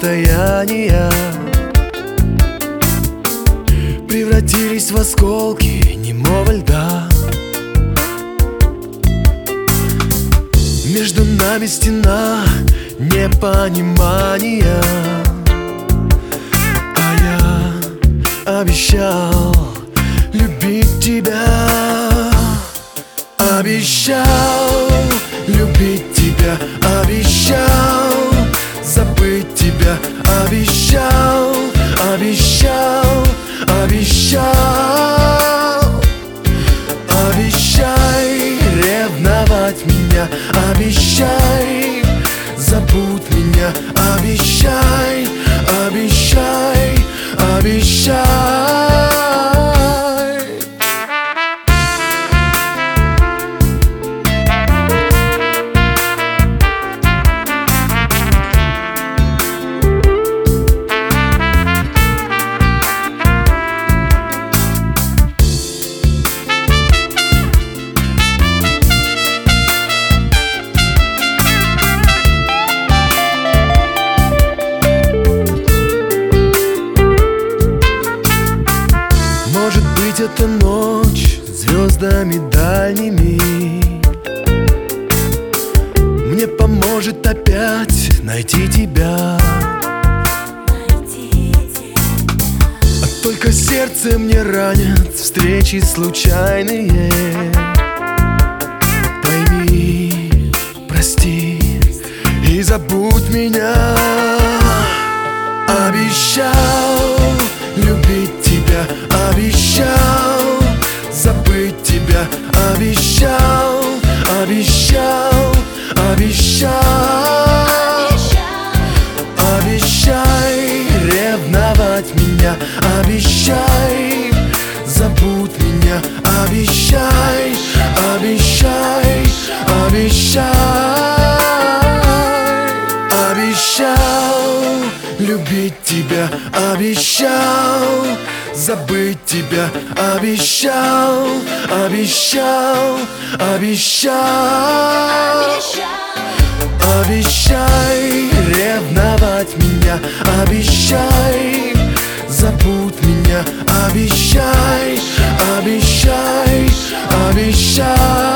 расстояния превратились в осколки немого льда. Между нами стена непонимания, а я обещал любить тебя. Обещал любить тебя, обещал забыть тебя, обещал, обещал, обещал. Обещай ревновать меня, обещай забудь меня, обещай, обещай, обещай. Может быть, это ночь звездами дальними мне поможет опять найти тебя. А только сердце мне ранят встречи случайные. Пойми, прости и забудь меня. Обещал любить тебя, обещал забыть тебя, обещал, обещал, обещал. Обещай ревновать меня, обещай забудь меня, обещай, обещай, обещай. Обещал любить тебя, обещал забыть тебя, обещал, обещал, обещал. Обещай ревновать меня, обещай забудь меня, обещай, обещай, обещай.